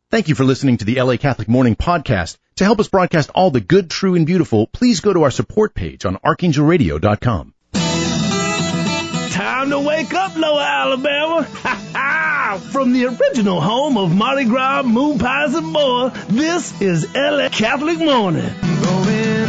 Thank you for listening to the LA Catholic Morning Podcast. To help us broadcast all the good, true, and beautiful, please go to our support page on archangelradio.com. Time to wake up, Lower Alabama. From the original home of Mardi Gras, moon pies, and more, this is LA Catholic Morning. Going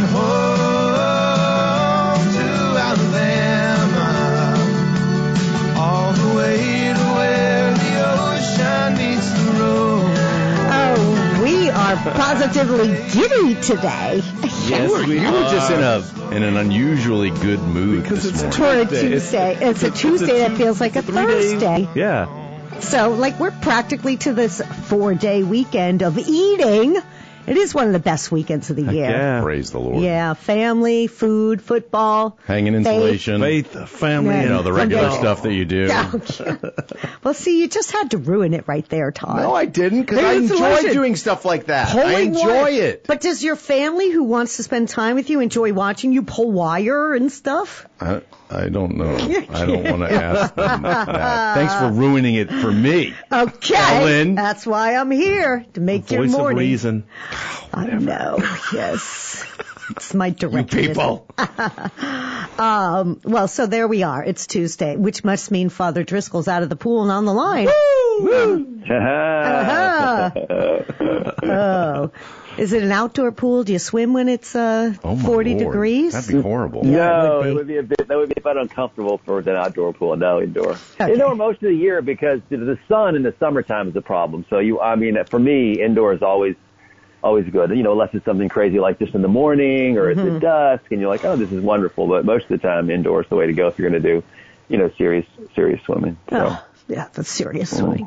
home to Alabama, all the way to where the ocean meets the road. Oh, we are positively giddy today. Yes, we were just in an unusually good mood Because this it's morning. For a Tuesday. It's a Tuesday that feels like a Thursday. Yeah. So, we're practically to this 4-day weekend of eating. It is one of the best weekends of the year. Yeah. Praise the Lord. Yeah, family, food, football. Hanging insulation. Faith, family, Yeah. and The regular stuff that you do. Okay. Well, see, you just had to ruin it right there, Todd. No, I didn't, because I There's a enjoy lesson. doing stuff like that. I Pulling enjoy wire. it. But does your family who wants to spend time with you enjoy watching you pull wire and stuff? I don't know. I don't want to ask them that. Thanks for ruining it for me. Okay. Ellen. That's why I'm here, to make your voice morning. of reason. I know, yes. It's my director. People. Well, so there we are. It's Tuesday, which must mean Father Driscoll's out of the pool and on the line. Oh. Is it an outdoor pool? Do you swim when it's Oh, my 40 Lord. degrees? That'd be horrible. No, it it would would be that would be a bit uncomfortable for an outdoor pool. No, indoor. Okay. Indoor most of the year because the sun in the summertime is a problem. So for me, indoor is always good. Unless it's something crazy like this in the morning or it's at dusk and you're like, oh, this is wonderful. But most of the time, indoor is the way to go if you're going to do, serious swimming. So. Oh, yeah, that's serious swimming.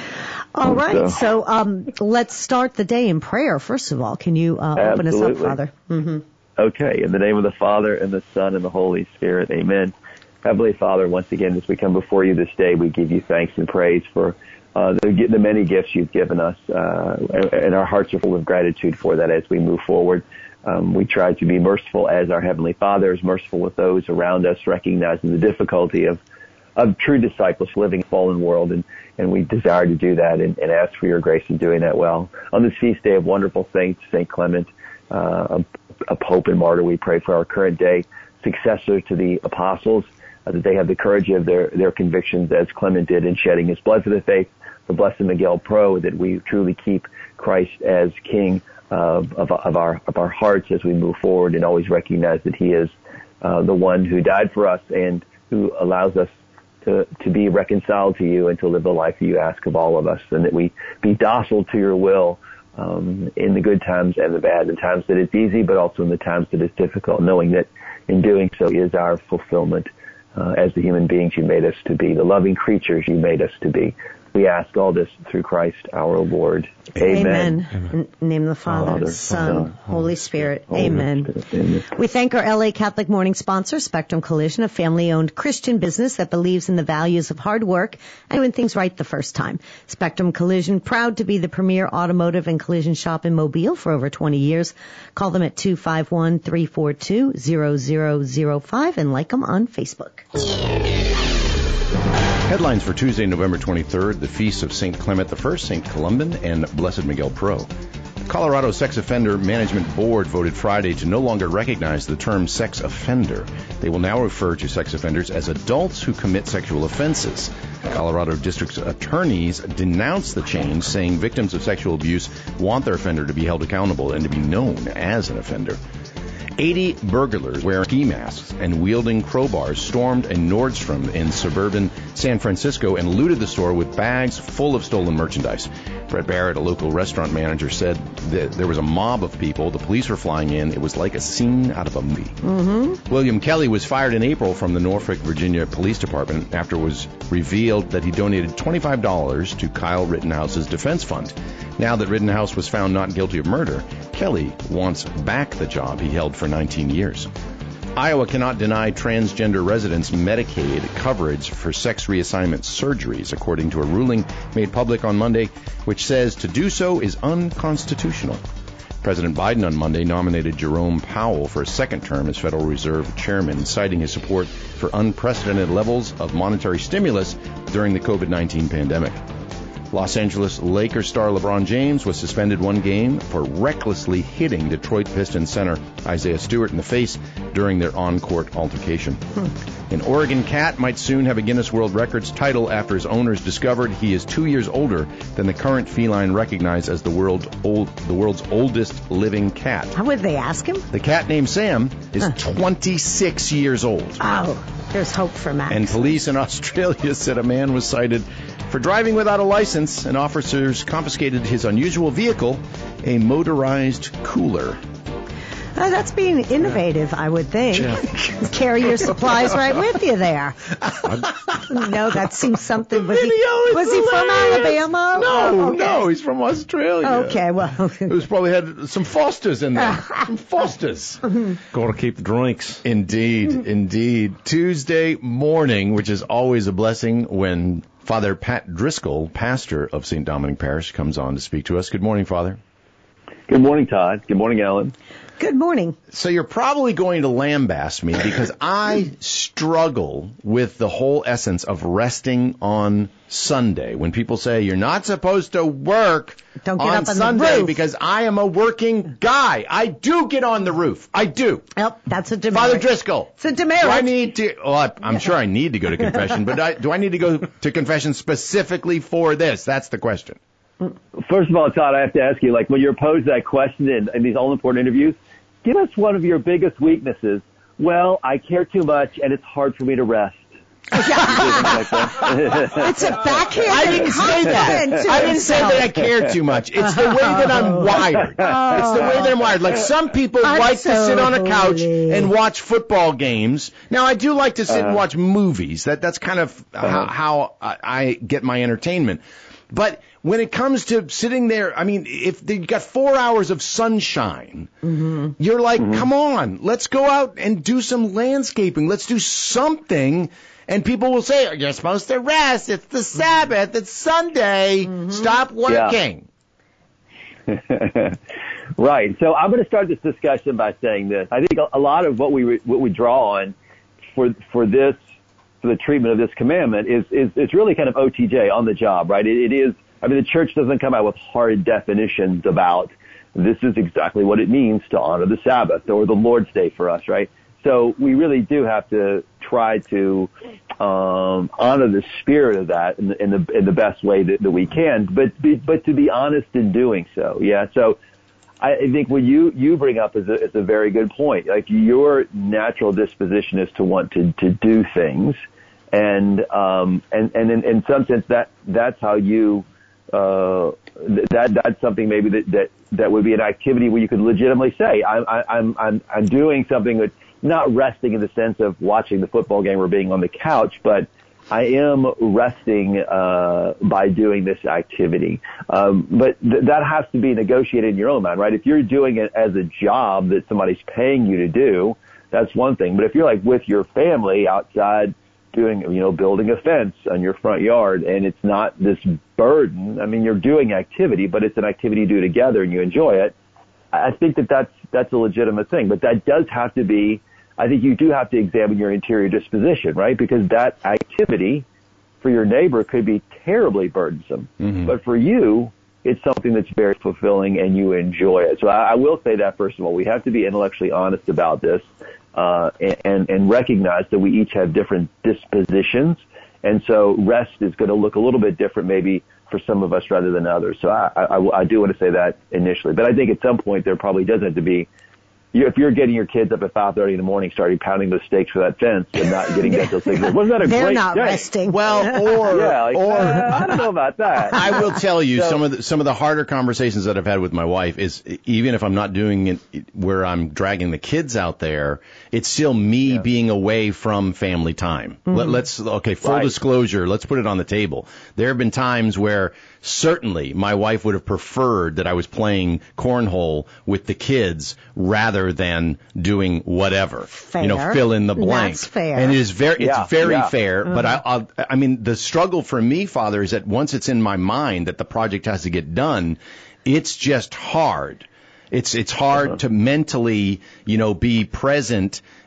All right, so let's start the day in prayer. First of all, can you open us up, Father? Mm-hmm. Okay, in the name of the Father, and the Son, and the Holy Spirit, amen. Heavenly Father, once again, as we come before you this day, we give you thanks and praise for the many gifts you've given us, and our hearts are full of gratitude for that as we move forward. We try to be merciful as our Heavenly Father is merciful with those around us, recognizing the difficulty of true disciples living in a fallen world, and we desire to do that and ask for your grace in doing that well. On this feast day of wonderful saints, St. Clement, a pope and martyr, we pray for our current day successor to the apostles, that they have the courage of their convictions as Clement did in shedding his blood for the faith, for Blessed Miguel Pro, that we truly keep Christ as King of our hearts as we move forward and always recognize that he is the one who died for us and who allows us to be reconciled to you and to live the life that you ask of all of us, and that we be docile to your will in the good times and the bad, in times that it's easy, but also in the times that it's difficult, knowing that in doing so is our fulfillment as the human beings you made us to be, the loving creatures you made us to be. We ask all this through Christ our Lord. Amen. In the name of the Father, Son, Holy Spirit. Amen. We thank our LA Catholic Morning sponsor, Spectrum Collision, a family-owned Christian business that believes in the values of hard work and doing things right the first time. Spectrum Collision, proud to be the premier automotive and collision shop in Mobile for over 20 years. Call them at 251-342-0005 and like them on Facebook. Headlines for Tuesday, November 23rd, the feasts of St. Clement I, St. Columban, and Blessed Miguel Pro. The Colorado Sex Offender Management Board voted Friday to no longer recognize the term sex offender. They will now refer to sex offenders as adults who commit sexual offenses. Colorado District attorneys denounced the change, saying victims of sexual abuse want their offender to be held accountable and to be known as an offender. 80 burglars wearing ski masks and wielding crowbars stormed a Nordstrom in suburban San Francisco and looted the store with bags full of stolen merchandise. Brett Barrett, a local restaurant manager, said that there was a mob of people. The police were flying in. It was like a scene out of a movie. Mm-hmm. William Kelly was fired in April from the Norfolk, Virginia Police Department after it was revealed that he donated $25 to Kyle Rittenhouse's defense fund. Now that Rittenhouse was found not guilty of murder, Kelly wants back the job he held for 19 years. Iowa cannot deny transgender residents Medicaid coverage for sex reassignment surgeries, according to a ruling made public on Monday, which says to do so is unconstitutional. President Biden on Monday nominated Jerome Powell for a second term as Federal Reserve Chairman, citing his support for unprecedented levels of monetary stimulus during the COVID-19 pandemic. Los Angeles Lakers star LeBron James was suspended 1 game for recklessly hitting Detroit Pistons center Isaiah Stewart in the face during their on-court altercation. An Oregon cat might soon have a Guinness World Records title after his owners discovered he is 2 years older than the current feline recognized as the world's oldest living cat. How would they ask him? The cat named Sam is 26 years old. Oh, there's hope for Max. And police in Australia said a man was cited for driving without a license, and officers confiscated his unusual vehicle, a motorized cooler. That's being innovative, I would think. Carry your supplies right with you there. No, that seems something. Was he from Alabama? No, he's from Australia. Okay, well. Who's probably had some Fosters in there. Some Fosters. Got to keep the drinks. Indeed. Tuesday morning, which is always a blessing when Father Pat Driscoll, pastor of St. Dominic Parish, comes on to speak to us. Good morning, Father. Good morning, Todd. Good morning, Ellen. Good morning. So you're probably going to lambaste me because I struggle with the whole essence of resting on Sunday. When people say you're not supposed to work on Sunday because I am a working guy. I do get on the roof. I do. Yep, that's a demerit. Father Driscoll. It's a demerit. Do I need to? Well, I'm sure I need to go to confession, but do I need to go to confession specifically for this? That's the question. First of all, Todd, I have to ask you, like, when you're posed that question in these all-important interviews, give us one of your biggest weaknesses. Well, I care too much, and it's hard for me to rest. It's a backhand. I didn't say that. I didn't say that I care too much. It's the way that I'm wired. It's the way that I'm wired. Like, some people like to sit on a couch and watch football games. Now, I do like to sit and watch movies. That's kind of how I get my entertainment. But when it comes to sitting there, I mean, if you've got 4 hours of sunshine, you're like, come on, let's go out and do some landscaping. Let's do something. And people will say, you're supposed to rest. It's the Sabbath. It's Sunday. Stop working. Yeah. Right. So I'm going to start this discussion by saying this. I think a lot of what we draw on for the treatment of this commandment is really kind of OTJ, on the job, right? It is, I mean, the church doesn't come out with hard definitions about this is exactly what it means to honor the Sabbath or the Lord's Day for us, right? So we really do have to try to honor the spirit of that in the best way that we can, but to be honest in doing so. Yeah. So I think what you bring up is a very good point. Like, your natural disposition is to want to do things. And in some sense that's how you, that's something maybe that would be an activity where you could legitimately say, I'm doing something that's not resting in the sense of watching the football game or being on the couch, but I am resting, by doing this activity. But that has to be negotiated in your own mind, right? If you're doing it as a job that somebody's paying you to do, that's one thing. But if you're like with your family outside, doing, building a fence on your front yard, and it's not this burden. I mean, you're doing activity, but it's an activity you do together and you enjoy it. I think that's a legitimate thing, but that does have to be, I think you do have to examine your interior disposition, right? Because that activity for your neighbor could be terribly burdensome, but for you, it's something that's very fulfilling and you enjoy it. So I will say that, first of all, we have to be intellectually honest about this. And recognize that we each have different dispositions. And so rest is going to look a little bit different maybe for some of us rather than others. So I do want to say that initially. But I think at some point there probably does have to be, if you're getting your kids up at 5:30 in the morning, starting pounding those stakes for that fence and not getting dental signals, wasn't that a They're great not day? resting. Well, I don't know about that. I will tell you, some of the harder conversations that I've had with my wife is, even if I'm not doing it where I'm dragging the kids out there, it's still me being away from family time. Full disclosure, let's put it on the table. There have been times where certainly my wife would have preferred that I was playing cornhole with the kids rather than doing whatever. Fair. Fill in the blank. That's fair. And it's very fair. But I mean, the struggle for me, Father, is that once it's in my mind that the project has to get done, it's just hard. It's hard to mentally, be present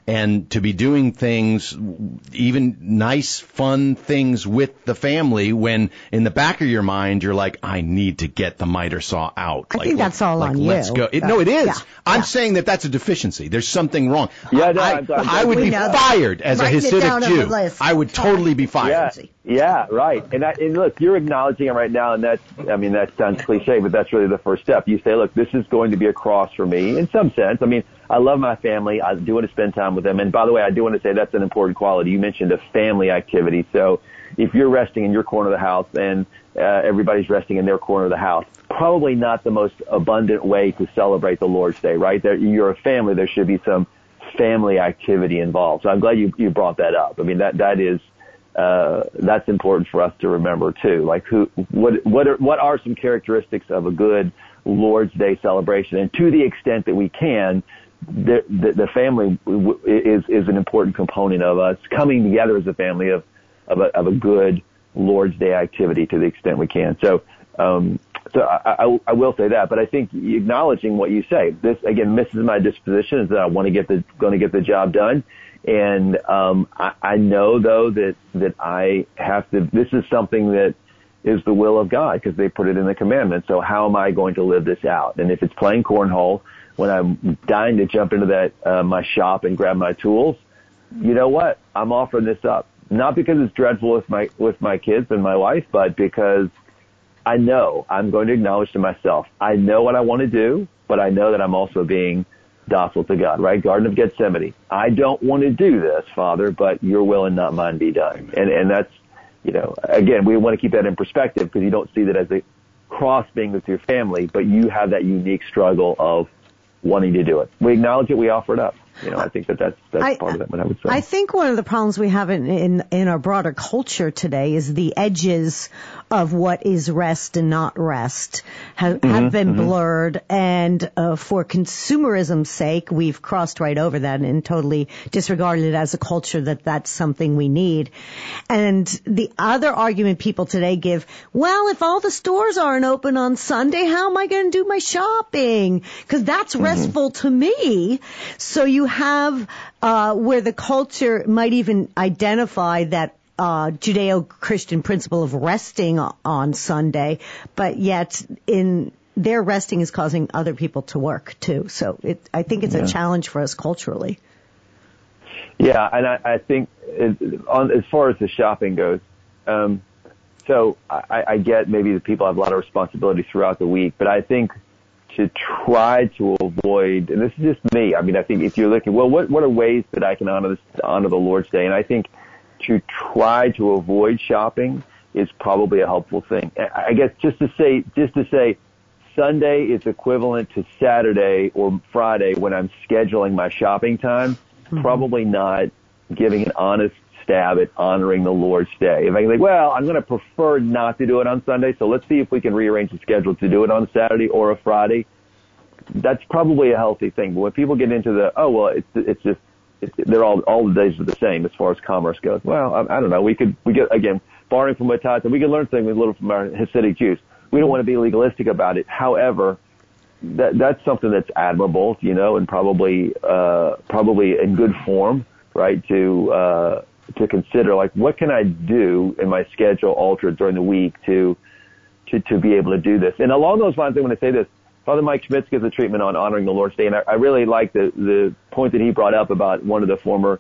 and to be doing things, even nice, fun things with the family, when in the back of your mind you're like, I need to get the miter saw out. I think that's all on you. Let's go. No, it is. Yeah. I'm saying that's a deficiency. There's something wrong. Yeah, no, I would be fired as a Hasidic Jew. I would totally be fired. Yeah, right. And look, you're acknowledging it right now, and that sounds cliche, but that's really the first step. You say, look, this is going to be a cross for me in some sense. I mean, I love my family. I do want to spend time with them. And by the way, I do want to say that's an important quality. You mentioned a family activity. So if you're resting in your corner of the house and everybody's resting in their corner of the house, probably not the most abundant way to celebrate the Lord's Day, right? You're a family. There should be some family activity involved. So I'm glad you brought that up. I mean, that is, that's important for us to remember too. Like what are some characteristics of a good Lord's Day celebration? And to the extent that we can, the family is an important component of us coming together as a family of a good Lord's Day activity to the extent we can. So I will say that, but I think acknowledging what you say, this again, this is my disposition, is that I want to going to get the job done. And, I know though that I have to, this is something that is the will of God because they put it in the commandments. So how am I going to live this out? And if it's playing cornhole when I'm dying to jump into that, my shop and grab my tools, you know what? I'm offering this up. Not because it's dreadful with my kids and my wife, but because I know I'm going to acknowledge to myself, I know what I want to do, but I know that I'm also being docile to God, right? Garden of Gethsemane. I don't want to do this, Father, but your will and not mine be done. And that's, again, we want to keep that in perspective because you don't see that as a cross being with your family, but you have that unique struggle of wanting to do it. We acknowledge it. We offer it up. I think that's part of it, what I would say. I think one of the problems we have in our broader culture today is the edges of what is rest and not rest have been blurred. And for consumerism's sake, we've crossed right over that and totally disregarded it as a culture that's something we need. And the other argument people today give, well, if all the stores aren't open on Sunday, how am I going to do my shopping? Because that's restful to me. So you have where the culture might even identify that Judeo-Christian principle of resting on Sunday, but yet in their resting is causing other people to work too. So I think it's a challenge for us culturally. Yeah, and I think as far as the shopping goes, so I get maybe the people have a lot of responsibility throughout the week, but I think to try to avoid, and this is just me, I mean, I think if you're looking, well, what are ways that I can honor the Lord's Day? And I think to try to avoid shopping is probably a helpful thing. I guess just to say Sunday is equivalent to Saturday or Friday when I'm scheduling my shopping time, probably not giving an honest stab at honoring the Lord's Day. If I can think, well, I'm going to prefer not to do it on Sunday, so let's see if we can rearrange the schedule to do it on Saturday or a Friday. That's probably a healthy thing. But when people get into they're all the days are the same as far as commerce goes. Well, I don't know. We get, again, borrowing from what Todd said, we can learn things a little from our Hasidic Jews. We don't want to be legalistic about it. However, that's something that's admirable, and probably in good form, right? To consider, like, what can I do in my schedule altered during the week to be able to do this? And along those lines, I want to say this. Father Mike Schmitz gives a treatment on honoring the Lord's Day, and I really like the point that he brought up about one of the former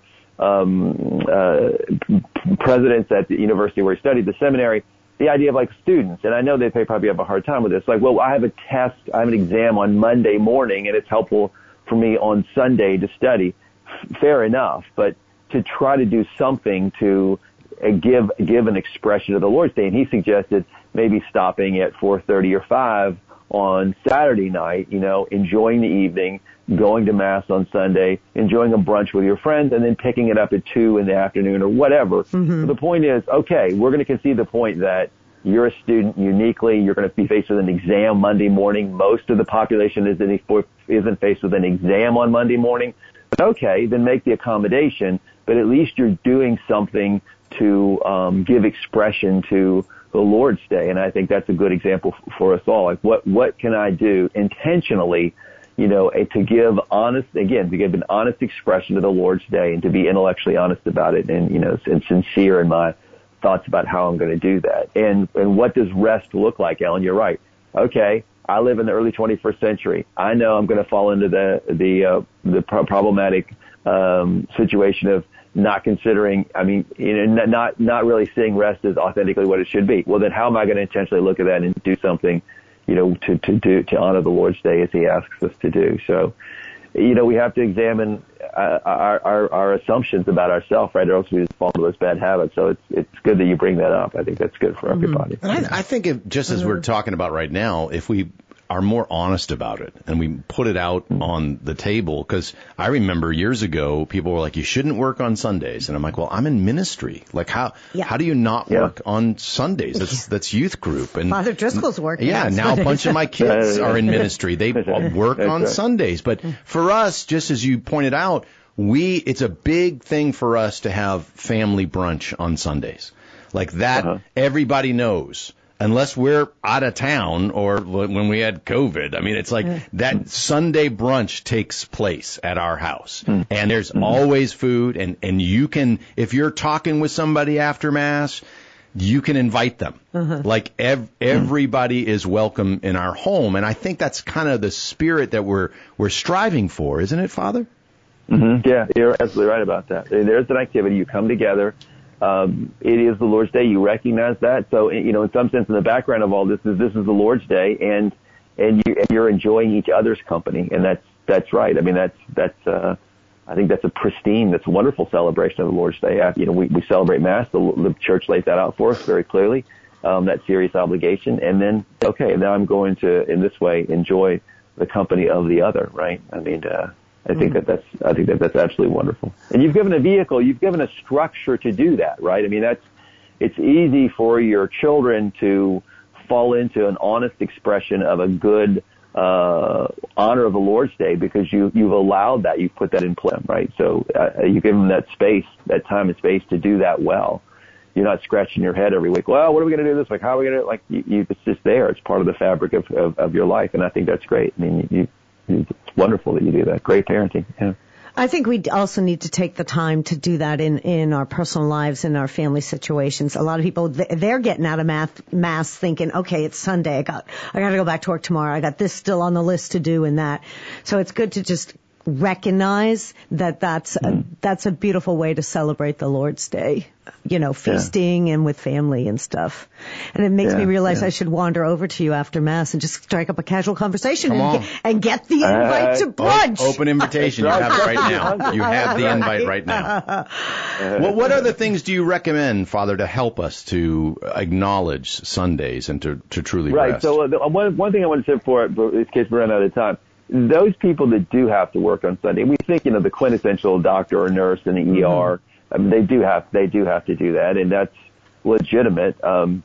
presidents at the university where he studied, the seminary, the idea of like students. And I know they probably have a hard time with this. Like, well, I have an exam on Monday morning, and it's helpful for me on Sunday to study. Fair enough, but to try to do something to give an expression to the Lord's Day. And he suggested maybe stopping at 4:30 or 5 on Saturday night, enjoying the evening, going to Mass on Sunday, enjoying a brunch with your friends, and then picking it up at 2 in the afternoon or whatever. So the point is, okay, we're going to concede the point that you're a student uniquely. You're going to be faced with an exam Monday morning. Most of the population isn't faced with an exam on Monday morning. But okay, then make the accommodation, but at least you're doing something to give expression to the Lord's Day. And I think that's a good example for us all. Like, what can I do intentionally to give an honest expression to the Lord's Day and to be intellectually honest about it and, and sincere in my thoughts about how I'm going to do that. And what does rest look like, Ellen? You're right. Okay. I live in the early 21st century. I know I'm going to fall into the problematic, situation of not considering, not really seeing rest as authentically what it should be. Well, then how am I going to intentionally look at that and do something, to honor the Lord's Day as He asks us to do? So, we have to examine our assumptions about ourselves, right? Or else we just fall into those bad habits. So it's good that you bring that up. I think that's good for everybody. And I think just as we're talking about right now, if we are more honest about it and we put it out on the table, because I remember years ago people were like, you shouldn't work on Sundays, and I'm like, well, I'm in ministry. Like how do you not work on Sundays? That's youth group, and Father Driscoll's working. Yeah, now a bunch of my kids are in ministry. They work on Sundays, but for us, just as you pointed out, it's a big thing for us to have family brunch on Sundays, like that. Everybody knows. Unless we're out of town or when we had COVID. I mean, it's like that Sunday brunch takes place at our house. And there's always food. And you can, if you're talking with somebody after Mass, you can invite them. Like everybody is welcome in our home. And I think that's kind of the spirit that we're striving for, isn't it, Father? Yeah, you're absolutely right about that. There's an activity. You come together. It is the Lord's Day. You recognize that. So, in some sense, in the background of all this is the Lord's Day, and you're enjoying each other's company, and that's right. I mean, I think that's a pristine, that's a wonderful celebration of the Lord's Day. We celebrate Mass. The Church lays that out for us very clearly. That serious obligation, and then now I'm going to, in this way, enjoy the company of the other. Right? I mean. I think that's absolutely wonderful. And you've given a vehicle, you've given a structure to do that, right? I mean, it's easy for your children to fall into an honest expression of a good, honor of the Lord's Day because you've allowed that, you've put that in play, right? So, you give them that space, that time and space to do that well. You're not scratching your head every week. Well, what are we going to do this week? How are we going to, it's just there. It's part of the fabric of your life. And I think that's great. I mean, it's wonderful that you do that. Great parenting. Yeah. I think we also need to take the time to do that in our personal lives, in our family situations. A lot of people, they're getting out of Mass thinking, okay, it's Sunday. I got to go back to work tomorrow. I got this still on the list to do and that. So it's good to just recognize that that's a beautiful way to celebrate the Lord's Day, feasting and with family and stuff. And it makes me realize I should wander over to you after Mass and just strike up a casual conversation and get the invite to brunch. Open invitation. You have it right now. You have the invite right now. Well, what other things do you recommend, Father, to help us to acknowledge Sundays and to truly rest? Right. So one thing I want to say before, in case we run out of time, those people that do have to work on Sunday, we think, the quintessential doctor or nurse in the ER, I mean, they do have to do that, and that's legitimate,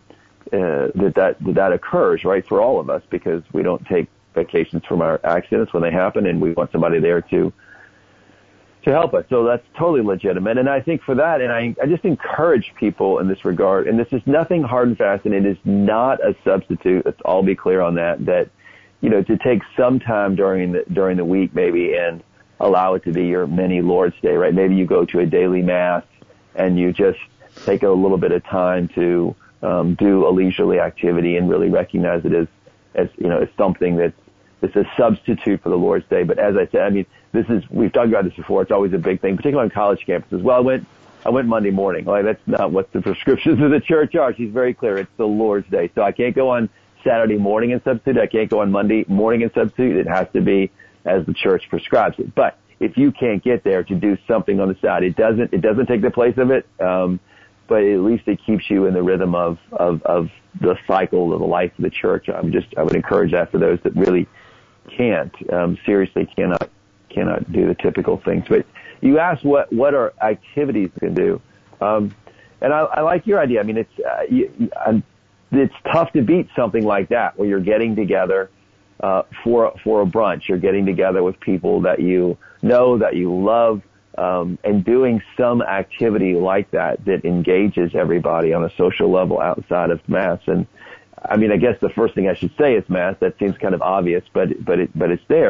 that occurs, right, for all of us, because we don't take vacations from our accidents when they happen, and we want somebody there to help us. So that's totally legitimate. And I think for that, and I just encourage people in this regard, and this is nothing hard and fast, and it is not a substitute. Let's all be clear on that, to take some time during the week maybe and allow it to be your mini Lord's Day, right? Maybe you go to a daily Mass and you just take a little bit of time to do a leisurely activity and really recognize it as something it's a substitute for the Lord's Day. But as I said, I mean, we've talked about this before. It's always a big thing, particularly on college campuses. Well, I went Monday morning. Like, that's not what the prescriptions of the church are. She's very clear. It's the Lord's Day. So I can't go on Saturday morning and substitute. I can't go on Monday morning and substitute. It has to be as the church prescribes it. But if you can't get there to do something on the side, it doesn't take the place of it. But at least it keeps you in the rhythm of the cycle of the life of the church. I would encourage that for those that really seriously cannot do the typical things. But you asked what are activities you can do. And I like your idea. I mean, it's tough to beat something like that where you're getting together for a brunch. You're getting together with people that you know, that you love, and doing some activity like that engages everybody on a social level outside of Mass. And I mean, I guess the first thing I should say is Mass. That seems kind of obvious, but it's there.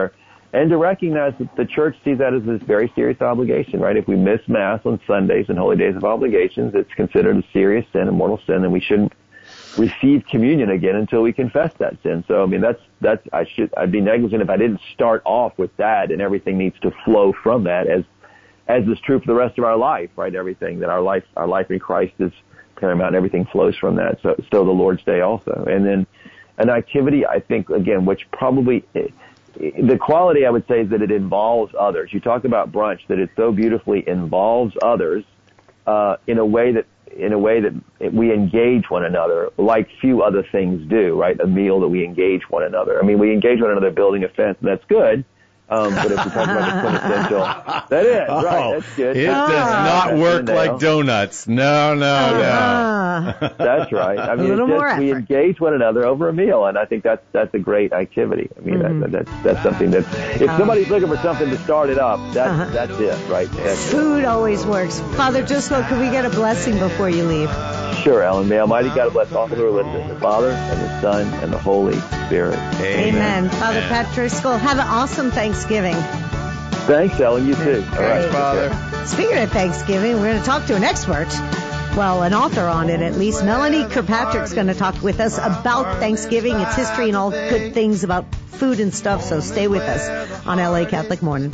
and to recognize that the church sees that as this very serious obligation, right? If we miss Mass on Sundays and holy days of obligations, it's considered a serious sin, a mortal sin, and we shouldn't receive communion again until we confess that sin. So, I mean, I'd be negligent if I didn't start off with that, and everything needs to flow from that, as is true for the rest of our life, right? Everything that our life in Christ is paramount, and everything flows from that. So the Lord's Day also. And then an activity, I think, again, which probably, the quality I would say is that it involves others. You talk about brunch, that it so beautifully involves others, in a way that we engage one another like few other things do, right? A meal that we engage one another. I mean, we engage one another building a fence, and that's good. But if we talk about the quintessential, that is, right, that's good. It does not work like donuts. No. That's right. I mean, we engage one another over a meal, and I think that's a great activity. I mean, that's something that, if somebody's looking for something to start it up, that's it, right? Food always works. Father Driscoll, could we get a blessing before you leave? Sure, Ellen. May Almighty God bless all who are listening, the Father and the Son and the Holy Spirit. Amen. Father Pat Driscoll, have an awesome Thanksgiving. Thanks, Ellen. You too. All right, Father. Speaking of Thanksgiving, we're going to talk to an expert. Well, an author on it, at least. Melanie Kirkpatrick's going to talk with us about Thanksgiving, its history, and all good things about food and stuff. So stay with us on LA Catholic Morning.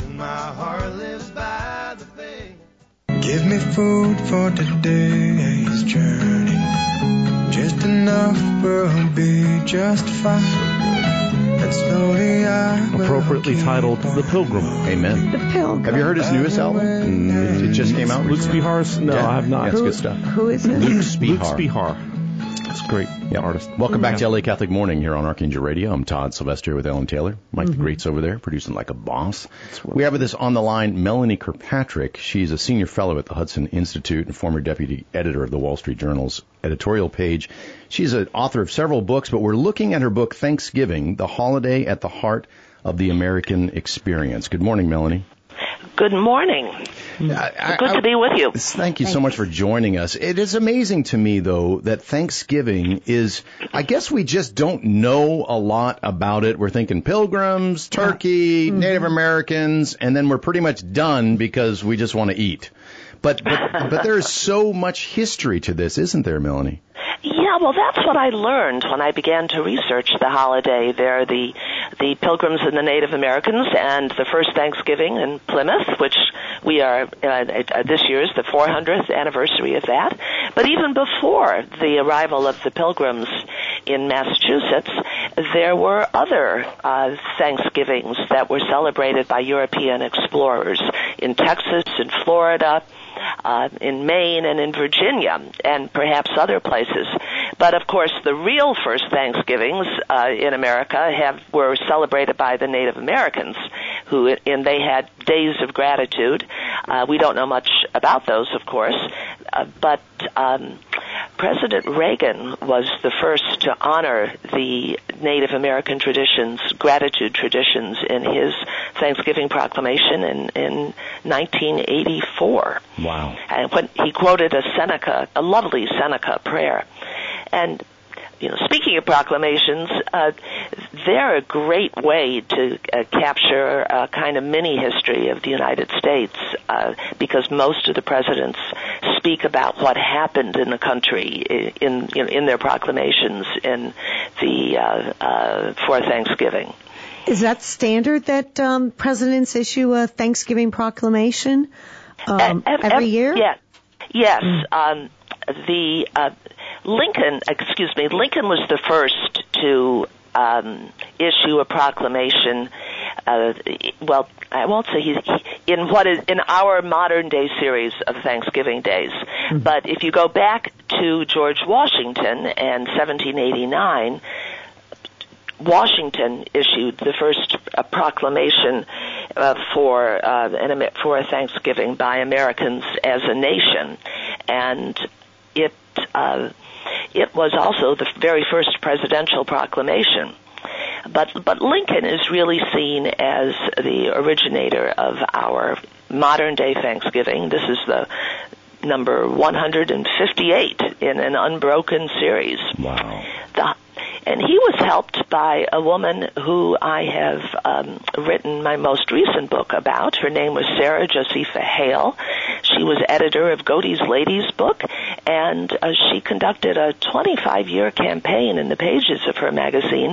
Give me food for today's journey. Just enough will be just fine. And slowly I will appropriately titled The Pilgrim. Amen. The Pilgrim. Have you heard his newest album? It just came out. Luke Spihar's? No, I have not. Yeah, it's good stuff. Who is it? Luke Spihar. Luke Spihar. It's a great artist. Welcome back to LA Catholic Morning here on Archangel Radio. I'm Todd Sylvester with Ellen Taylor. Mike the Great's over there, producing like a boss. We have with us on the line Melanie Kirkpatrick. She's a senior fellow at the Hudson Institute and former deputy editor of the Wall Street Journal's editorial page. She's an author of several books, but we're looking at her book, Thanksgiving, The Holiday at the Heart of the American Experience. Good morning, Melanie. Good morning. Good to be with you. Thank you so much for joining us. It is amazing to me, though, that Thanksgiving is, I guess we just don't know a lot about it. We're thinking pilgrims, turkey, Native Americans, and then we're pretty much done because we just want to eat. But there's so much history to this, isn't there, Melanie? Yeah, well, that's what I learned when I began to research the holiday. There are the Pilgrims and the Native Americans, and the first Thanksgiving in Plymouth, which we are, this year is the 400th anniversary of that. But even before the arrival of the Pilgrims in Massachusetts, there were other Thanksgivings that were celebrated by European explorers in Texas, in Florida, in Maine, and in Virginia, and perhaps other places. But of course, the real first Thanksgivings in America were celebrated by the Native Americans, and they had days of gratitude. We don't know much about those, of course, but President Reagan was the first to honor the Native American traditions, gratitude traditions, in his Thanksgiving proclamation in 1984. Wow. And when he quoted a lovely Seneca prayer. And, speaking of proclamations, they're a great way to capture a kind of mini history of the United States, because most of the presidents speak about what happened in the country in their proclamations for Thanksgiving. Is that standard that presidents issue a Thanksgiving proclamation every year? Yeah. Yes. Lincoln was the first to issue a proclamation. Well, I won't say in our modern day series of Thanksgiving days. Mm-hmm. But if you go back to George Washington and 1789, Washington issued the first proclamation for a Thanksgiving by Americans as a nation, and it was also the very first presidential proclamation. But Lincoln is really seen as the originator of our modern day Thanksgiving. This is the number 158 in an unbroken series. Wow. And he was helped by a woman who I have written my most recent book about. Her name was Sarah Josepha Hale. She was editor of Godey's Ladies book, and she conducted a 25-year campaign in the pages of her magazine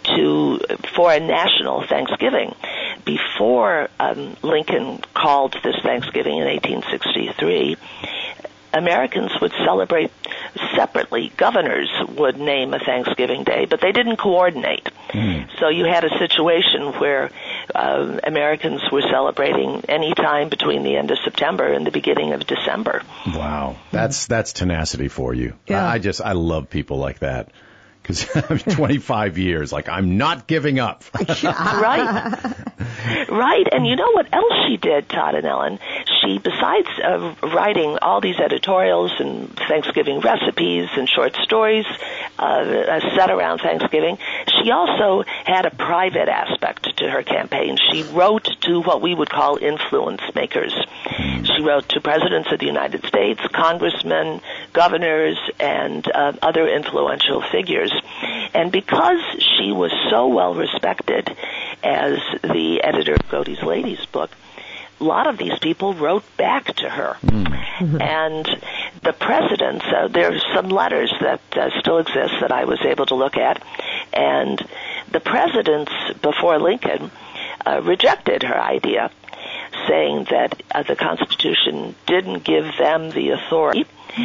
for a national Thanksgiving. Before Lincoln called this Thanksgiving in 1863, Americans would celebrate separately. Governors would name a Thanksgiving Day, but they didn't coordinate. So you had a situation where Americans were celebrating any time between the end of September and the beginning of December. Wow. That's tenacity for you. Yeah. I love people like that. Because 25 years, like, I'm not giving up. Right. Right. And you know what else she did, Todd and Ellen? She, besides writing all these editorials and Thanksgiving recipes and short stories set around Thanksgiving, she also had a private aspect to her campaign. She wrote to what we would call influence makers. She wrote to presidents of the United States, congressmen, governors, and other influential figures. And because she was so well respected as the editor of Godey's Ladies book, a lot of these people wrote back to her. And the presidents, there's some letters that still exist that I was able to look at, and the presidents before Lincoln rejected her idea, saying that the Constitution didn't give them the authority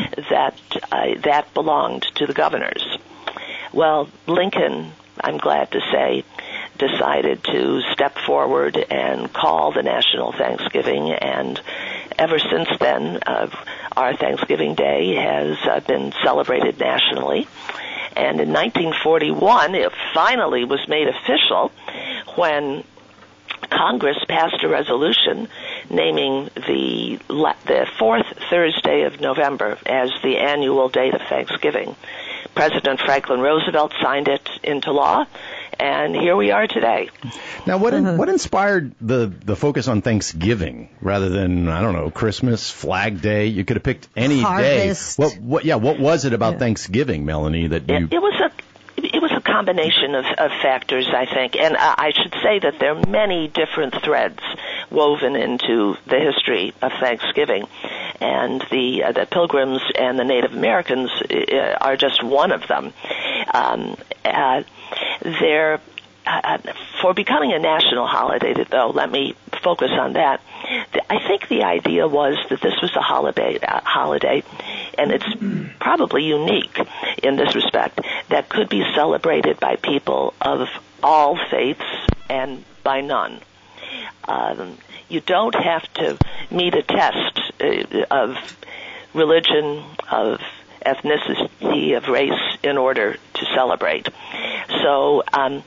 that belonged to the governors. Well, Lincoln, I'm glad to say, decided to step forward and call the National Thanksgiving, and ever since then, our Thanksgiving Day has been celebrated nationally. And in 1941, it finally was made official when Congress passed a resolution naming the fourth Thursday of November as the annual date of Thanksgiving. President Franklin Roosevelt signed it into law, and here we are today. Now, what inspired the focus on Thanksgiving rather than, I don't know, Christmas, Flag Day? You could have picked any Harvest. day. What was it about Thanksgiving, Melanie, that you... It was a combination of factors, I think, and I should say that there are many different threads woven into the history of Thanksgiving, and the Pilgrims and the Native Americans are just one of them. For becoming a national holiday, though, let me focus on that. I think the idea was that this was a holiday, and it's probably unique in this respect, that could be celebrated by people of all faiths and by none. You don't have to meet a test of religion, of ethnicity, of race in order to celebrate. So, and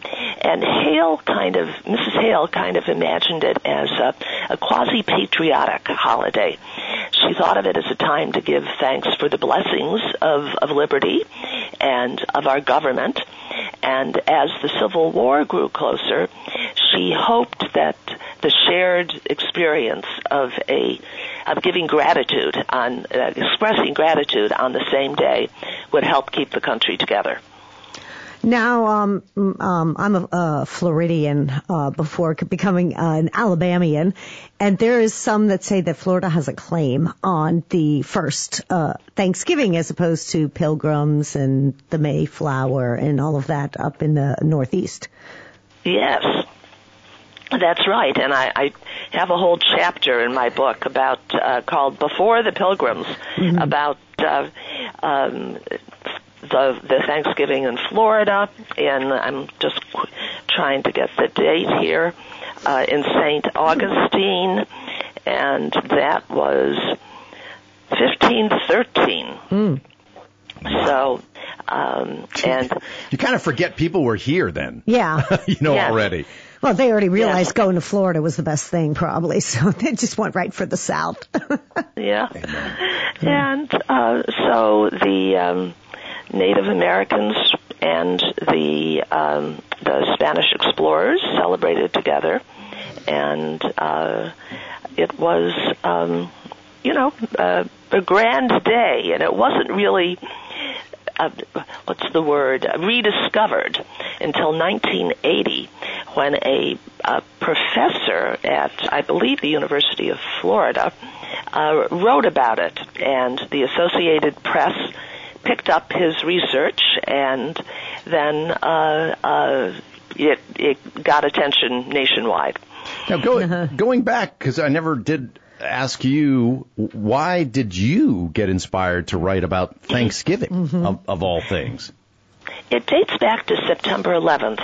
Mrs. Hale kind of imagined it as a quasi-patriotic holiday. She thought of it as a time to give thanks for the blessings of liberty and of our government. And as the Civil War grew closer, she hoped that the shared experience of giving gratitude expressing gratitude on the same day would help keep the country together. Now, I'm a Floridian before becoming an Alabamian, and there is some that say that Florida has a claim on the first Thanksgiving as opposed to Pilgrims and the Mayflower and all of that up in the Northeast. Yes, that's right, and I have a whole chapter in my book about called Before the Pilgrims, about the Thanksgiving in Florida, and I'm just trying to get the date here, in St. Augustine, and that was 1513. So, and you kind of forget people were here then. Yeah. Already. Well, they already realized going to Florida was the best thing, probably, so they just went right for the South. Yeah. And so the Native Americans and the Spanish explorers celebrated together, and it was a grand day, and it wasn't really rediscovered until 1980, when a professor at, I believe, the University of Florida wrote about it, and the Associated Press picked up his research, and then it got attention nationwide. Now, going back, because I never did ask you, why did you get inspired to write about Thanksgiving, of all things? It dates back to September 11th,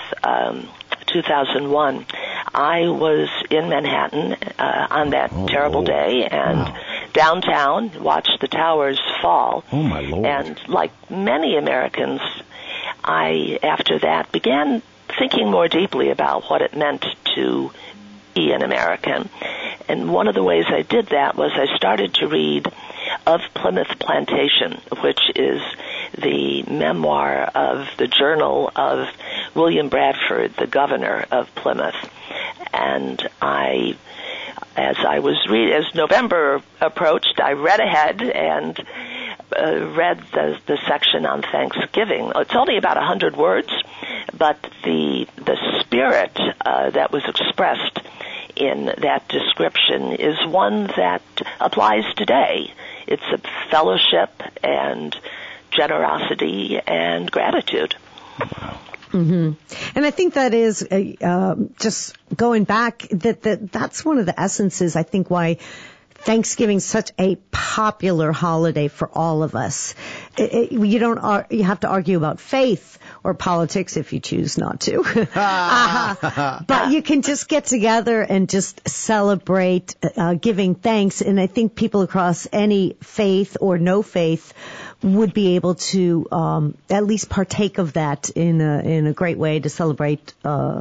2001. I was in Manhattan on that terrible day, and downtown watched the towers fall. Oh, my Lord. And like many Americans, I, after that, began thinking more deeply about what it meant to be an American. And one of the ways I did that was I started to read Of Plymouth Plantation, which is the memoir of the journal of William Bradford, the governor of Plymouth. And as November approached, I read ahead and read the section on Thanksgiving. It's only about 100 words, but the spirit that was expressed in that description is one that applies today. It's a fellowship and generosity and gratitude. Mm-hmm. And I think that is just going back, that's one of the essences, I think, why Thanksgiving's such a popular holiday for all of us. You have to argue about faith or politics if you choose not to. But you can just get together and just celebrate giving thanks. And I think people across any faith or no faith would be able to at least partake of that in a great way to celebrate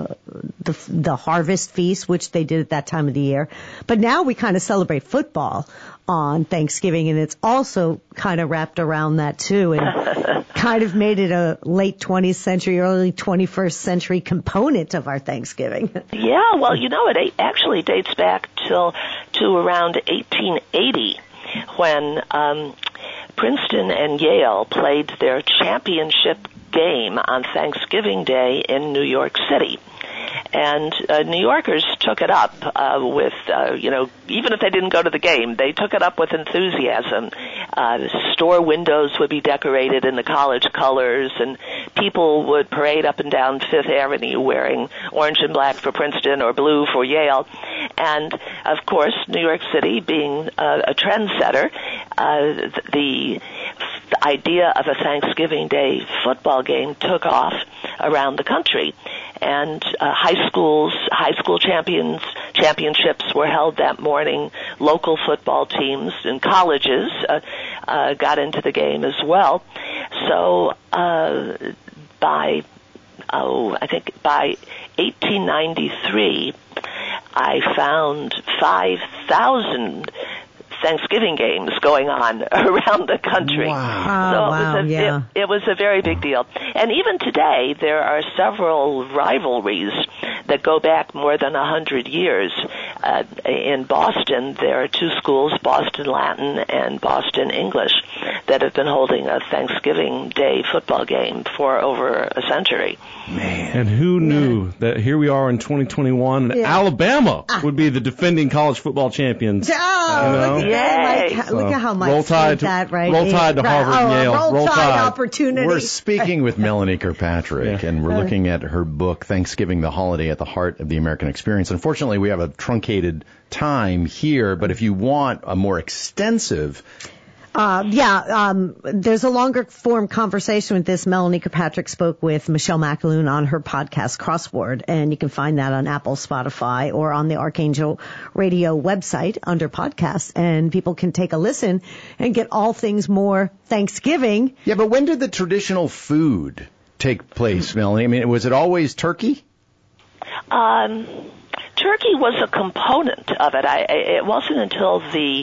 the harvest feast, which they did at that time of the year. But now we kind of celebrate football on Thanksgiving, and it's also kind of wrapped around that too, and kind of made it a late 20th century, early 21st century component of our Thanksgiving. Yeah, well, it actually dates back to around 1880, when Princeton and Yale played their championship game on Thanksgiving Day in New York City. And New Yorkers took it up with, even if they didn't go to the game, they took it up with enthusiasm. Store windows would be decorated in the college colors, and people would parade up and down Fifth Avenue wearing orange and black for Princeton or blue for Yale. And, of course, New York City being a trendsetter, the idea of a Thanksgiving Day football game took off around the country. And high school championships were held that morning. Local football teams and colleges got into the game as well. So by 1893, I found 5,000 Thanksgiving games going on around the country. Wow. So it was a very big deal. And even today, there are several rivalries that go back more than 100 years. In Boston, there are two schools, Boston Latin and Boston English, that have been holding a Thanksgiving Day football game for over a century. Man. And who knew that here we are in 2021, and Alabama would be the defending college football champions. Look at how much that, right? Roll Tide to Harvard and Yale. Roll Tide opportunity. We're speaking with Melanie Kirkpatrick, and we're looking at her book, Thanksgiving, the Holiday at the Heart of the American Experience. Unfortunately, we have a truncated time here, but if you want a more extensive... there's a longer form conversation with this. Melanie Kirkpatrick spoke with Michelle McAloon on her podcast Crossword, and you can find that on Apple, Spotify, or on the Archangel Radio website under podcasts, and people can take a listen and get all things more Thanksgiving. Yeah, but when did the traditional food take place, Melanie? I mean, was it always turkey? Turkey was a component of it. It wasn't until the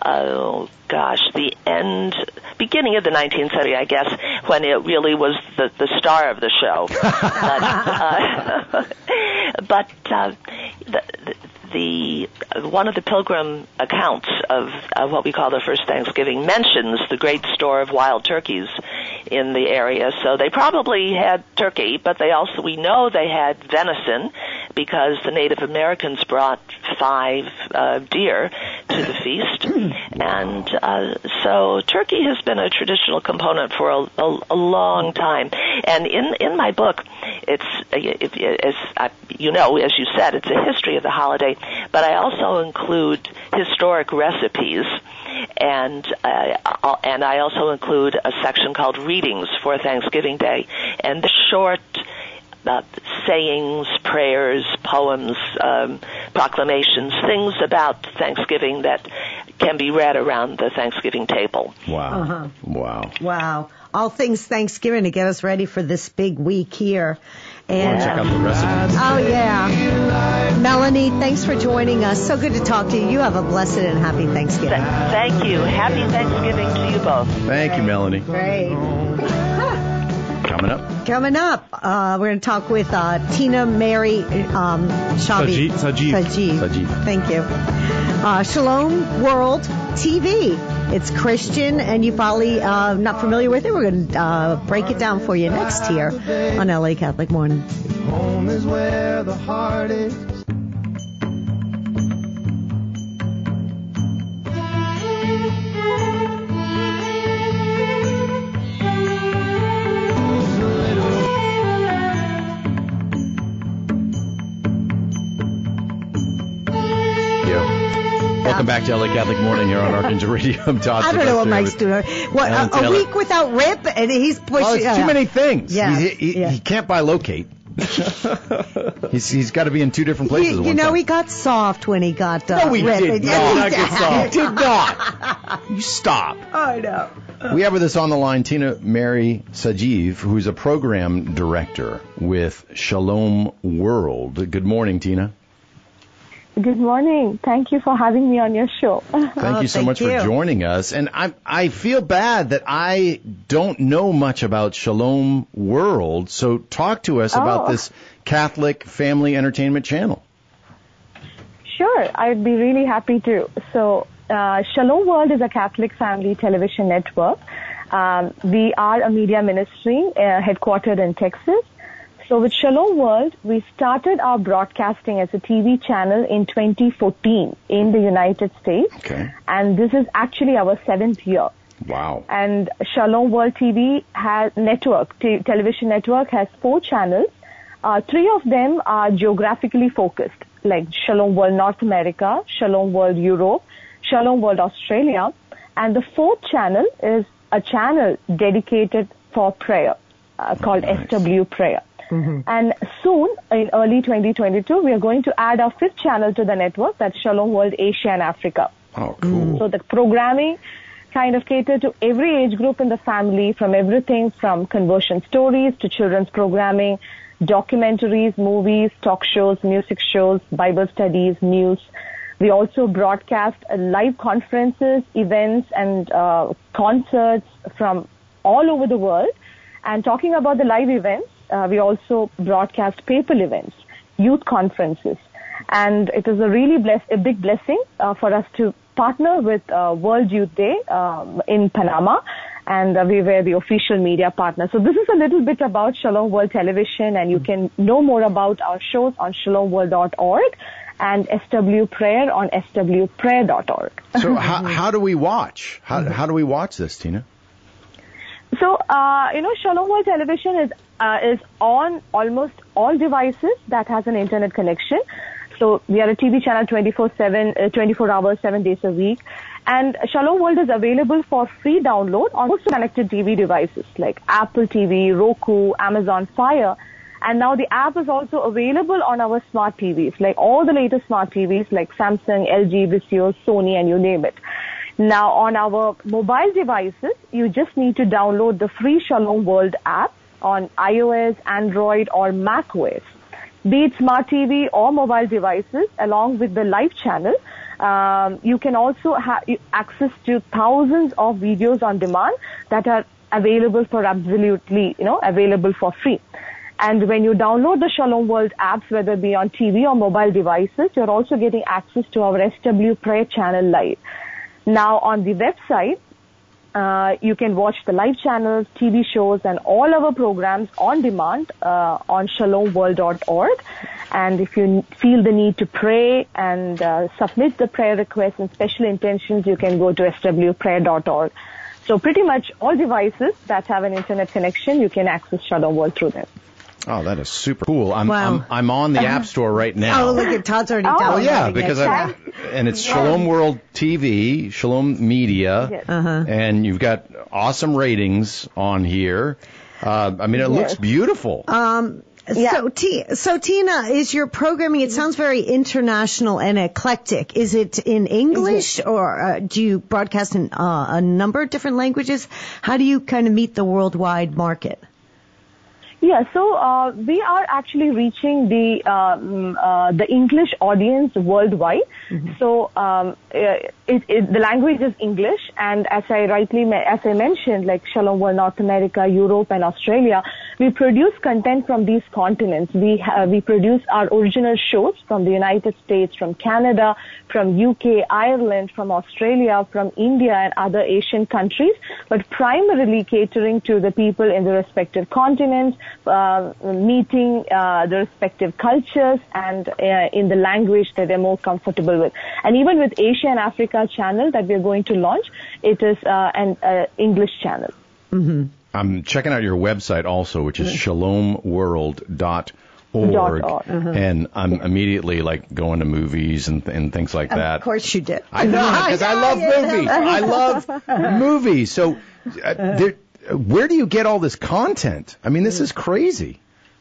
beginning of the 19th century, I guess, when it really was the star of the show. But one of the Pilgrim accounts of what we call the first Thanksgiving mentions the great store of wild turkeys in the area. So they probably had turkey, but we know they had venison because the Native Americans brought 5 deer to the feast. And so turkey has been a traditional component for a long time. And in my book, as you said, it's a history of the holiday, but I also include historic recipes, and I also include a section called Readings for Thanksgiving Day, and the short sayings, prayers, poems, proclamations, things about Thanksgiving that can be read around the Thanksgiving table. Wow. Uh-huh. Wow. All things Thanksgiving to get us ready for this big week here. And check out the recipes. Oh, yeah. Melanie, thanks for joining us. So good to talk to you. You have a blessed and happy Thanksgiving. Thank you. Happy Thanksgiving to you both. Thank you, Melanie. Great. Coming up, we're going to talk with Tina Mary Sajid. Thank you. Shalom World TV. It's Christian, and you probably not familiar with it. We're going to break it down for you next here on LA Catholic Morning. Home is where the heart is. Welcome back to LA Catholic Morning here on Archangel Radio. I'm Todd. I don't know what Mike's doing. What, a week without Rip, and he's pushing. Well, it's too many things. Yeah. He can't buy locate. He's got to be in 2 different places at one time. He got soft when he got No, he Rip. did not. He did not. You stop. I know. We have with us on the line Tina Mary Sajid, who's a program director with Shalom World. Good morning, Tina. Good morning. Thank you for having me on your show. Thank you so much for joining us. And I feel bad that I don't know much about Shalom World, so talk to us about this Catholic family entertainment channel. Sure, I'd be really happy to. So, Shalom World is a Catholic family television network. We are a media ministry headquartered in Texas. So with Shalom World, we started our broadcasting as a TV channel in 2014 in the United States. Okay. And this is actually our 7th year. Wow. And Shalom World TV television network has 4 channels. 3 of them are geographically focused, like Shalom World North America, Shalom World Europe, Shalom World Australia. And the 4th channel is a channel dedicated for prayer called SW Prayer. Mm-hmm. And soon, in early 2022, we are going to add our 5th channel to the network, that's Shalom World Asia and Africa. Oh, cool. So the programming kind of cater to every age group in the family, from everything from conversion stories to children's programming, documentaries, movies, talk shows, music shows, Bible studies, news. We also broadcast live conferences, events, and concerts from all over the world. And talking about the live events, we also broadcast papal events, youth conferences. And it is a really big blessing for us to partner with World Youth Day in Panama. And we were the official media partner. So this is a little bit about Shalom World Television, and you can know more about our shows on shalomworld.org and SW Prayer on swprayer.org. So how do we watch? How do we watch this, Tina? So, Shalom World Television is on almost all devices that has an internet connection. So we are a TV channel 24/7, 24 hours, 7 days a week. And Shalom World is available for free download on most connected TV devices like Apple TV, Roku, Amazon Fire. And now the app is also available on our smart TVs, like all the latest smart TVs like Samsung, LG, Vizio, Sony, and you name it. Now, on our mobile devices, you just need to download the free Shalom World app on iOS, Android, or macOS. Be it smart TV or mobile devices, along with the live channel, you can also have access to thousands of videos on demand that are available for available for free. And when you download the Shalom World apps, whether it be on TV or mobile devices, you're also getting access to our SW Prayer channel live. Now, on the website, You can watch the live channels, TV shows, and all our programs on demand on shalomworld.org. And if you feel the need to pray and submit the prayer requests and special intentions, you can go to swprayer.org. So pretty much all devices that have an internet connection, you can access Shalom World through them. Oh, that is super cool. I'm on the App Store right now. Oh, look at Todd's already downloading. Oh, yeah, because and it's Shalom World TV, Shalom Media, Yes. and you've got awesome ratings on here. I mean, it looks beautiful. So Tina, is your programming, it sounds very international and eclectic. Is it in English or do you broadcast in a number of different languages? How do you kind of meet the worldwide market? Yeah, so we are actually reaching the English audience worldwide. Mm-hmm. So the language is English, and as I mentioned, like Shalom World North America, Europe, and Australia, we produce content from these continents. We produce our original shows from the United States, from Canada, from UK, Ireland, from Australia, from India, and other Asian countries, but primarily catering to the people in the respective continents, meeting the respective cultures, and in the language that they're more comfortable with. And even with Asia and Africa channel that we're going to launch, it is an English channel. Mm-hmm. I'm checking out your website also, which is shalomworld.org. And I'm immediately like going to movies and things like that. Of course you did. I know, because I love movies. I love movies. So where do you get all this content? I mean, this is crazy.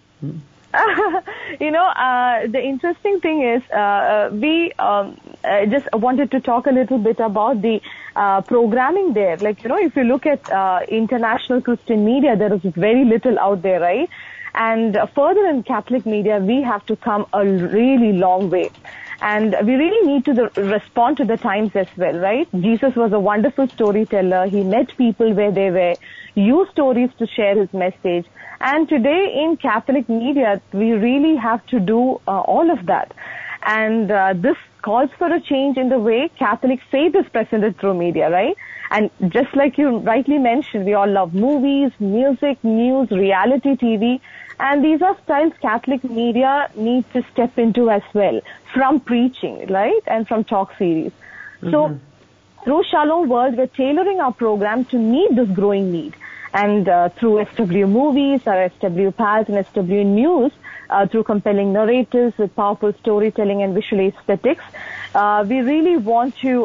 The interesting thing is, we just wanted to talk a little bit about the programming there. Like, if you look at international Christian media, there is very little out there, right? And further in Catholic media, we have to come a really long way. And we really need to respond to the times as well, right? Jesus was a wonderful storyteller. He met people where they were, used stories to share his message. And today in Catholic media, we really have to do all of that. And this calls for a change in the way Catholic faith is presented through media, right? And just like you rightly mentioned, we all love movies, music, news, reality TV. And these are styles Catholic media needs to step into as well, from preaching, right, and from talk series. Mm-hmm. So through Shalom World, we're tailoring our program to meet this growing need. And through SW Movies, our SW Pals, and SW News, through compelling narratives with powerful storytelling and visual aesthetics, we really want to,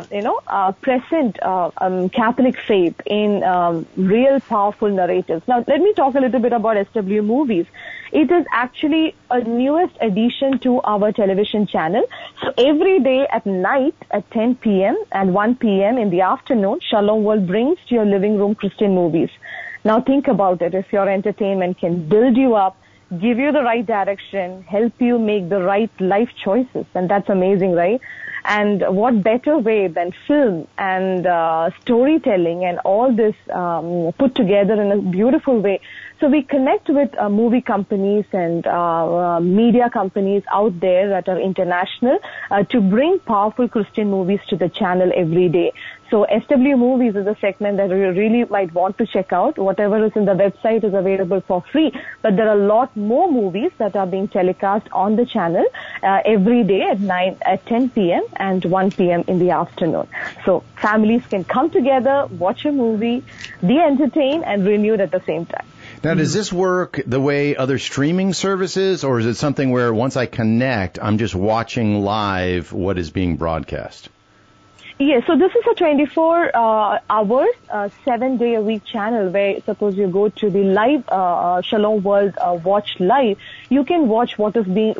present Catholic faith in real powerful narratives. Now, let me talk a little bit about SW Movies. It is actually a newest addition to our television channel. So every day at night at 10 p.m. and 1 p.m. in the afternoon, Shalom World brings to your living room Christian movies. Now think about it. If your entertainment can build you up, give you the right direction, help you make the right life choices, and that's amazing, right? And what better way than film and storytelling and all this put together in a beautiful way. So we connect with movie companies and media companies out there that are international to bring powerful Christian movies to the channel every day. So SW Movies is a segment that you really might want to check out. Whatever is in the website is available for free, but there are a lot more movies that are being telecast on the channel every day at 10 p.m. and 1 p.m. in the afternoon. So families can come together, watch a movie, be entertained, and renewed at the same time. Now, does this work the way other streaming services, or is it something where once I connect, I'm just watching live what is being broadcast? Yes, so this is a 24-hour, 7-day-a-week channel where suppose you go to the live Shalom World Watch Live, you can watch what is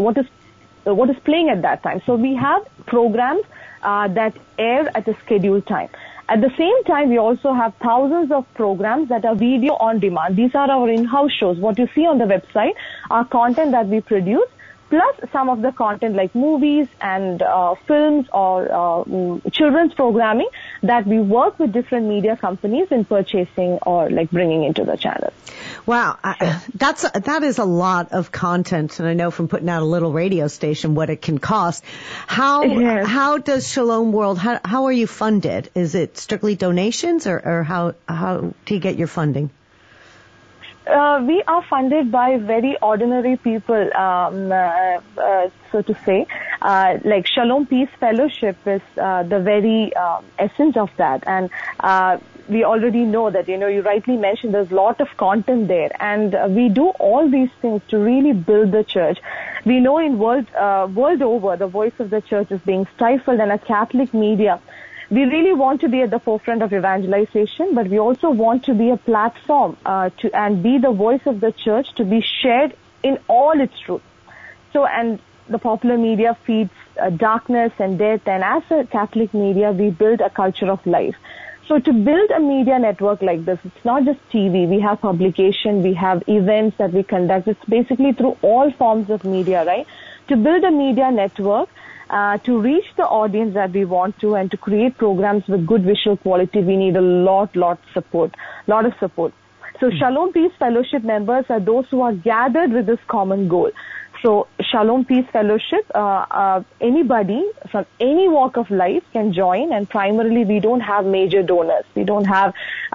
playing at that time. So we have programs that air at a scheduled time. At the same time, we also have thousands of programs that are video on demand. These are our in-house shows. What you see on the website are content that we produce, plus some of the content like movies and films or children's programming that we work with different media companies in purchasing or like bringing into the channel. Wow, that is a lot of content, and I know from putting out a little radio station what it can cost. How does Shalom World? How are you funded? Is it strictly donations, or how do you get your funding? We are funded by very ordinary people, so to say. Like Shalom Peace Fellowship is the very essence of that, and we already know that, you rightly mentioned there's a lot of content there, and we do all these things to really build the church. We know in world over, the voice of the church is being stifled, and as Catholic media, we really want to be at the forefront of evangelization, but we also want to be a platform and be the voice of the church to be shared in all its truth. So, and the popular media feeds darkness and death, and as a Catholic media, we build a culture of life. So to build a media network like this, it's not just TV. We have publication, we have events that we conduct. It's basically through all forms of media, right? To build a media network, to reach the audience that we want to, and to create programs with good visual quality, we need a lot of support. So Shalom Peace Fellowship members are those who are gathered with this common goal. So Shalom Peace Fellowship, anybody from any walk of life can join, and primarily we don't have major donors. We don't have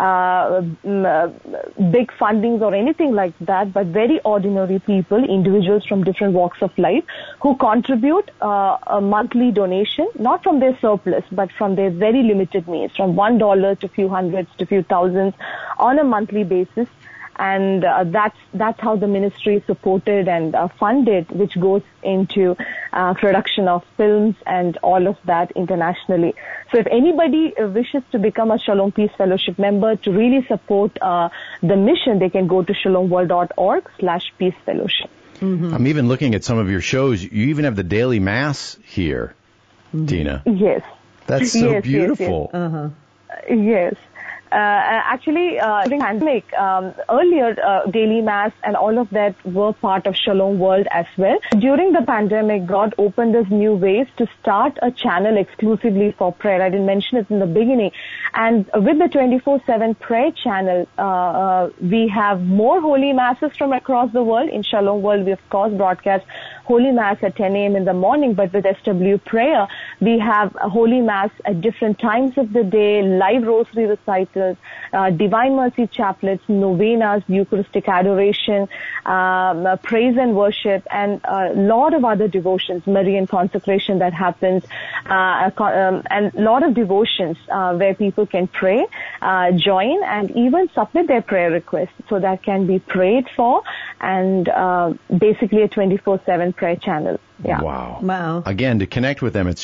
big fundings or anything like that, but very ordinary people, individuals from different walks of life, who contribute a monthly donation, not from their surplus, but from their very limited means, from $1 to a few hundreds to a few thousands on a monthly basis. And that's how the ministry is supported and funded, which goes into production of films and all of that internationally. So if anybody wishes to become a Shalom Peace Fellowship member to really support the mission, they can go to shalomworld.org/peacefellowship. Mm-hmm. I'm even looking at some of your shows. You even have the daily mass here, Tina. Yes. That's so beautiful. Yes. Uh-huh. Yes. Actually, during the pandemic, earlier daily mass and all of that were part of Shalom World as well. During the pandemic, God opened us new ways to start a channel exclusively for prayer. I didn't mention it in the beginning. And with the 24/7 prayer channel, we have more holy masses from across the world. In Shalom World, we of course broadcast Holy Mass at 10 a.m. in the morning, but with SW Prayer, we have a Holy Mass at different times of the day, live rosary recitals, Divine Mercy chaplets, novenas, Eucharistic adoration, praise and worship, and a lot of other devotions, Marian consecration that happens, and a lot of devotions where people can pray, join, and even submit their prayer requests so that can be prayed for, and basically a 24/7 prayer channel. Yeah. Wow. Again, to connect with them, it's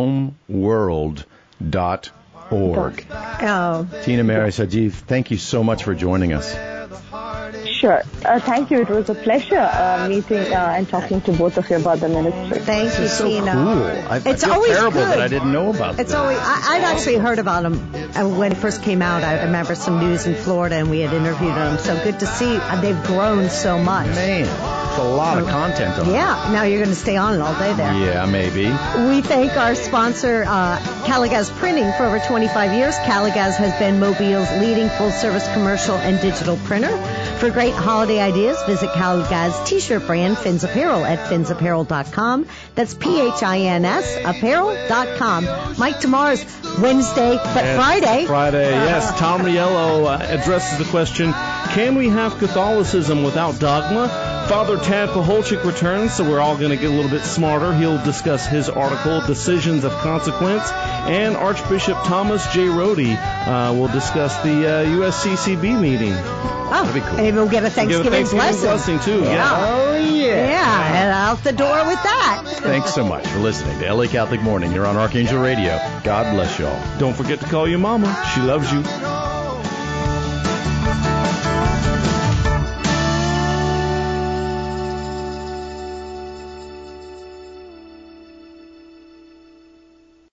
shalomworld.org. Oh. Tina Mary Sajiv, thank you so much for joining us. Sure. Thank you. It was a pleasure meeting and talking to both of you about the ministry. Thank you, so Tina. Cool. I feel always terrible good. that I didn't know about It's that. always. I'd actually heard about him when it first came out. I remember some news in Florida, and we had interviewed him. So good to see. They've grown so much. Man, it's a lot of content on it. Yeah. Now you're going to stay on all day there. Yeah, maybe. We thank our sponsor, Caligaz Printing. For over 25 years, Caligaz has been Mobile's leading full-service commercial and digital printer. For great holiday ideas, visit Caligaz t-shirt brand Fins Apparel at finsapparel.com. That's PHINS apparel.com. Mike, tomorrow's Wednesday, but Friday. Yes. Tom Riello addresses the question, can we have Catholicism without dogma? Father Tad Paholchik returns, so we're all going to get a little bit smarter. He'll discuss his article, Decisions of Consequence, and Archbishop Thomas J. Rhodey will discuss the USCCB meeting. Oh, that'd be cool. And we'll get a Thanksgiving blessing too. Yeah. Oh, yeah. Yeah, and out the door with that. Thanks so much for listening to LA Catholic Morning. You're on Archangel Radio. God bless y'all. Don't forget to call your mama. She loves you.